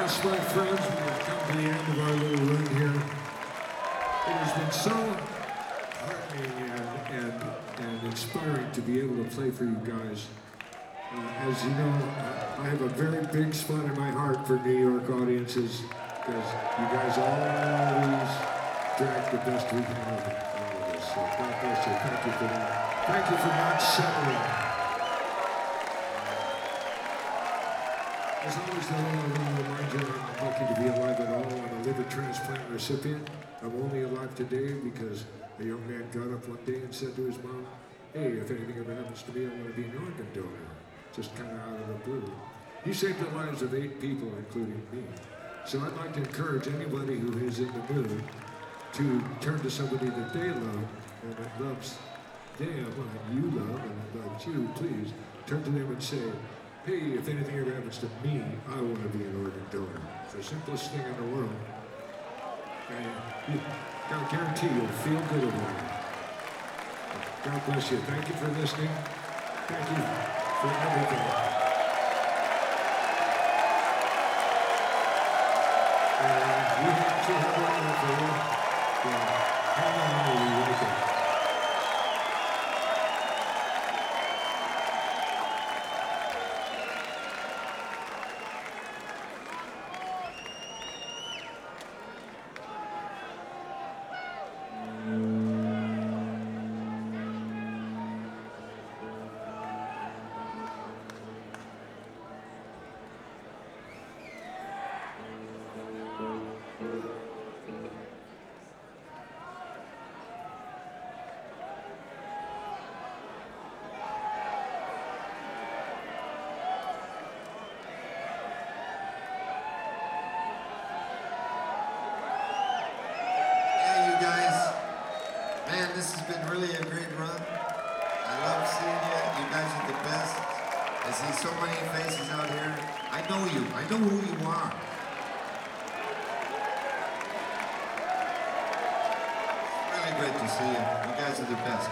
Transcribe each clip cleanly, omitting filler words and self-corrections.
Yes, my friends, we have come to the end of our little run here. It has been so heartening and inspiring to be able to play for you guys. As you know, I have a very big spot in my heart for New York audiences because you guys always drag the best we can out of us. So God bless you. Thank you for that. Thank you for not settling. As always, though, I want to remind you I'm lucky to be alive at all. I'm a liver transplant recipient. I'm only alive today because a young man got up one day and said to his mom, "Hey, if anything ever happens to me, I want to be an organ donor." Just kind of out of the blue. He saved the lives of 8 people, including me. So I'd like to encourage anybody who is in the mood to turn to somebody that they love and that loves them, and you love, and that loves you. Please turn to them and say, "Hey, if anything ever happens to me, I want to be an organ donor." It's the simplest thing in the world. And I guarantee you'll feel good about it. God bless you. Thank you for listening. Thank you for everything. And we have to have one for you. Hang on, we'll be right back. This has been really a great run. I love seeing you. You guys are the best. I see so many faces out here. I know you. I know who you are. It's really great to see you. You guys are the best.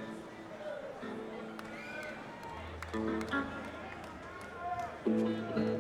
Thank you.